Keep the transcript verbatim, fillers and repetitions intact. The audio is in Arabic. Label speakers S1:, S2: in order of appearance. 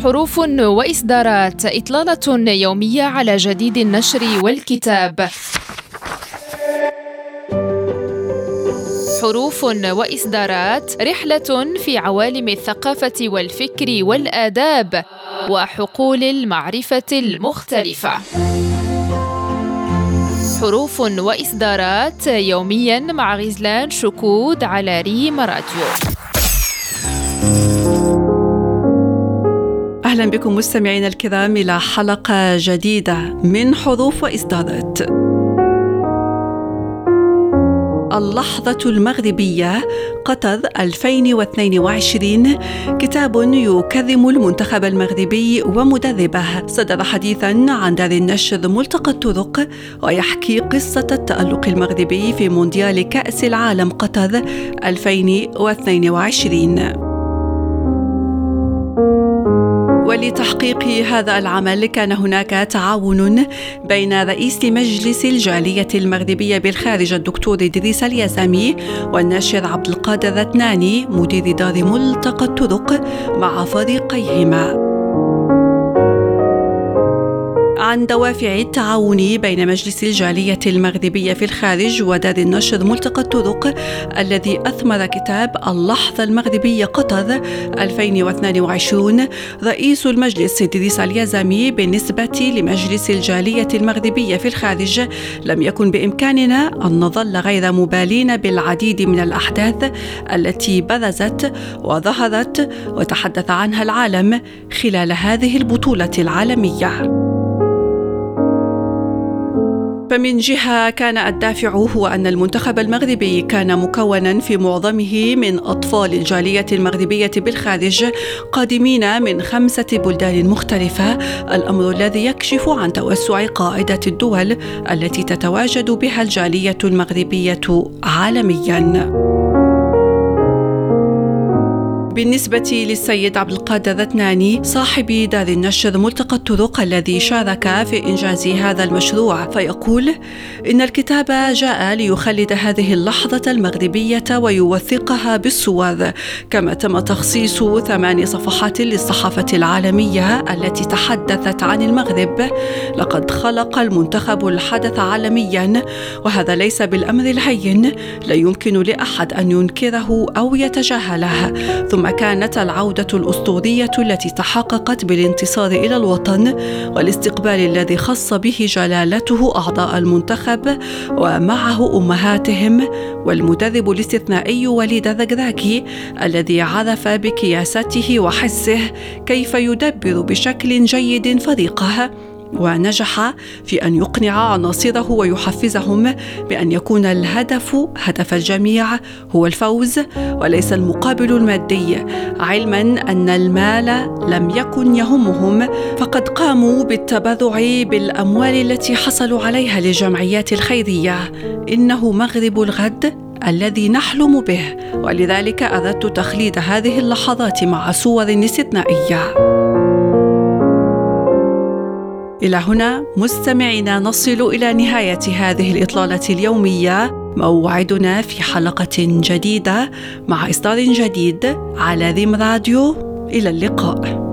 S1: حروف وإصدارات، إطلالة يومية على جديد النشر والكتاب. حروف وإصدارات، رحلة في عوالم الثقافة والفكر والآداب وحقول المعرفة المختلفة. حروف وإصدارات يومياً مع غزلان شكود على ريم راديو.
S2: أهلا بكم مستمعين الكرام إلى حلقة جديدة من حروف وإصدارات. اللحظة المغربية قطر ألفين واثنين وعشرين، كتاب يكرم المنتخب المغربي ومدربه. صدر حديثاً عن دار النشر ملتقى الطرق، ويحكي قصة التألق المغربي في مونديال كأس العالم قطر ألفين واثنين وعشرين. ولتحقيق هذا العمل كان هناك تعاون بين رئيس مجلس الجالية المغربية بالخارج الدكتور إدريس اليزامي والناشر عبد القادر رتناني مدير دار ملتقى الطرق مع فريقيهما. عن دوافع التعاون بين مجلس الجالية المغربية في الخارج ودار النشر ملتقى الطرق الذي أثمر كتاب اللحظة المغربية قطر ألفين واثنين وعشرين، رئيس المجلس إدريس اليزامي بالنسبة لمجلس الجالية المغربية في الخارج لم يكن بإمكاننا أن نظل غير مبالين بالعديد من الأحداث التي برزت وظهرت وتحدث عنها العالم خلال هذه البطولة العالمية. فمن جهة كان الدافع هو أن المنتخب المغربي كان مكونا في معظمه من أطفال الجالية المغربية بالخارج قادمين من خمسة بلدان مختلفة، الأمر الذي يكشف عن توسع قاعدة الدول التي تتواجد بها الجالية المغربية عالمياً. بالنسبة للسيد عبد القادر رتناني صاحب دار النشر ملتقى الطرق الذي شارك في إنجاز هذا المشروع، فيقول إن الكتاب جاء ليخلد هذه اللحظة المغربية ويوثقها بالصور، كما تم تخصيص ثمان صفحات للصحافة العالمية التي تحدثت عن المغرب. لقد خلق المنتخب الحدث عالميا، وهذا ليس بالأمر الهين، لا يمكن لأحد أن ينكره أو يتجاهله. ثم كانت العودة الأسطورية التي تحققت بالانتصار إلى الوطن والاستقبال الذي خص به جلالته أعضاء المنتخب ومعه أمهاتهم، والمدرب الاستثنائي وليد الركراكي الذي عرف بكياسته وحسه كيف يدبر بشكل جيد فريقه، ونجح في أن يقنع عناصره ويحفزهم بأن يكون الهدف هدف الجميع هو الفوز وليس المقابل المادي، علما أن المال لم يكن يهمهم، فقد قاموا بالتبرع بالأموال التي حصلوا عليها للجمعيات الخيرية. إنه مغرب الغد الذي نحلم به، ولذلك أردت تخليد هذه اللحظات مع صور استثنائية. إلى هنا مستمعينا نصل إلى نهاية هذه الإطلالة اليومية. موعدنا في حلقة جديدة مع إصدار جديد على ريم راديو. إلى اللقاء.